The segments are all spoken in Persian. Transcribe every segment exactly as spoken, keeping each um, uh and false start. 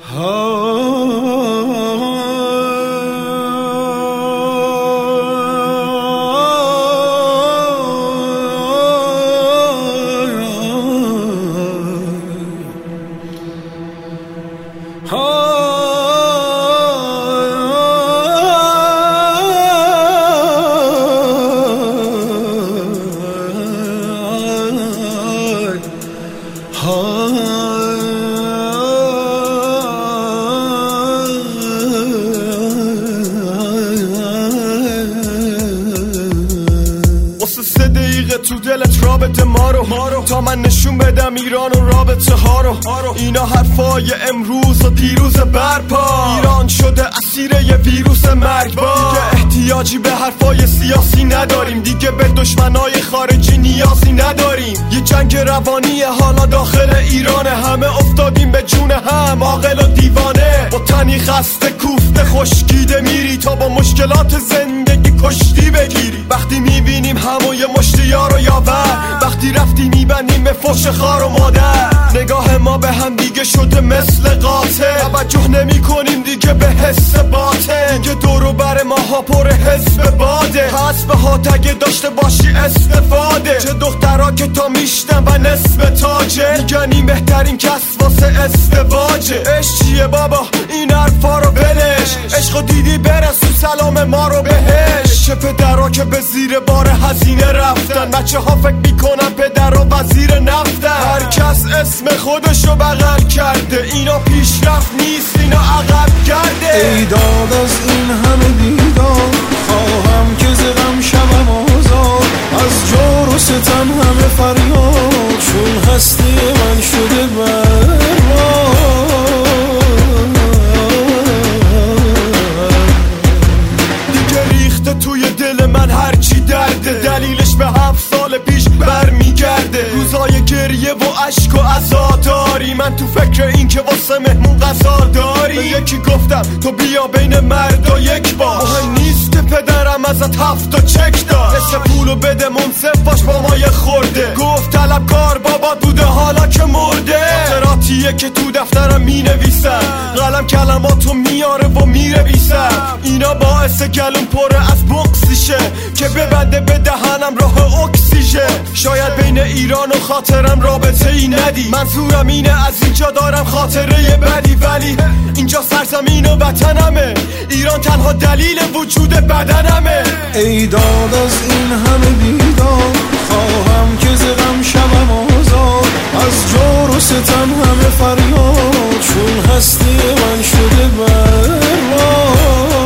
تو دلت رابطه ما رو تا من نشون بدم ایران و رابطه ها رو. اینا حرفای امروز و دیروز برپا. ایران شده اسیر یه ویروس مرگبار. دیگه احتیاجی به حرفای سیاسی نداریم، دیگه به دشمنای خارجی نیازی نداریم. یه جنگ روانی حالا داخل ایرانه، همه افتادیم به جون هم، عاقل و دیوانه. با تنی خسته کوفته خشکیده میری تا با مشکلات زندگی کشتی بگیری. وقتی میبینیم همو یه مشتی یار و یاور، وقتی رفتی میبندیم به فحش خار و مادر. نگاه ما به هم دیگه شده مثل قاطع، توجه نمی کنیم دیگه به حس باطن. دیگه دورو بر ماها پر حزب باده، حسب ها تگه داشته باشی استفاده. چه دخترها که تا میشتن و نصف تاجه، میگن این بهترین کس واسه ازدواجه. عشق چیه بابا این حرفا رو بلش، عشقو دیدی برسون سلام ما رو بهش. چه پدرها که به زیر بار هزینه رفتن، بچه ها فکر میکنن پدر و وزیر نفتن. هر کس اسم خودشو بغل کرده، اینا پیشرفت نیست اینا عقب کرده. ای داد از این همه بیدار، خواهم که ز غم شوم آزاد. از جور و ستم همه فریاد، چون هستی من شده برباد. دیگه ریخته توی دل من هرچی درده، دلیلش به هفت سال پیش برمیگرده. روزای گریه و عشق و عزاداری، من تو فکر این که واسه مهمون غذا داری. به یکی گفتم تو بیا بین مردا یک باش، مهم نیست که پدرم ازت هفت و چک داشت. نصف پولو بده منصف باش با ما یه خورده. گفت طلبکار بابا بوده حالا که مرده. خاطراتیه که تو دفترم می نویسم، قلم کلماتو میاره و میرویسم. اینا باعث گلون پره از بغضیشه که ببنده به دهنم راه اکسیژن. شاید بین ایران و خاطرم رابطه ای ندی، منظورم اینه از اینجا دارم خاطره بدی. ولی اینجا سرزمین و وطنمه، ایران تنها دلیل وجود بدنمه. ای داد از این همه بیدار، خواهم که ز غم شوم آزاد. از جور و ستم همه فریاد، چون هستی من شده برباد.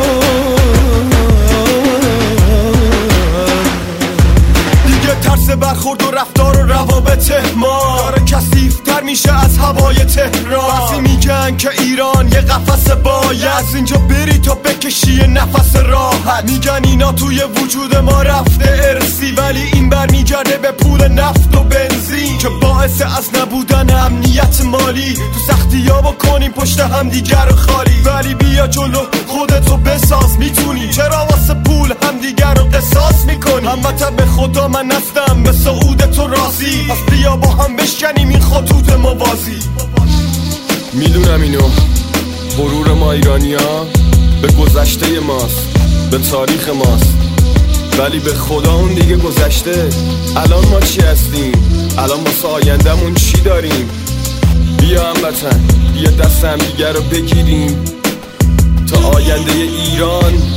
دیگه ترس برخورد و رفتار و روابط ما داره کثیف‌تر میشه از هوای تهران. بعضی میگن که ایران یه قفس باید، از اینجا بری تا بکشی نفس راحت. میگن اینا توی وجود ما رفته ارسی، ولی این برمیگرده به پول نفت و بنزین که باعث از نبودن امنیت مالی. تو سختی ها بکنیم پشت هم دیگر رو خالی. ولی بیا جلو خودتو بساز، میتونی. چرا واسه پول هم دیگر رو قصاص میکنی؟ هموطن به خدا من نستم به سعود تو راضی، پس بیا با هم بشکنیم این خطوط موازی. میدونم اینو غرور ما ایرانی‌ها به گذشته ماست، به تاریخ ماست، ولی به خدا اون دیگه گذشته. الان ما چی هستیم؟ الان واسه آینده‌مون چی داریم؟ بیا هموطن بیا دست هم دیگه رو بگیریم تا آینده ایران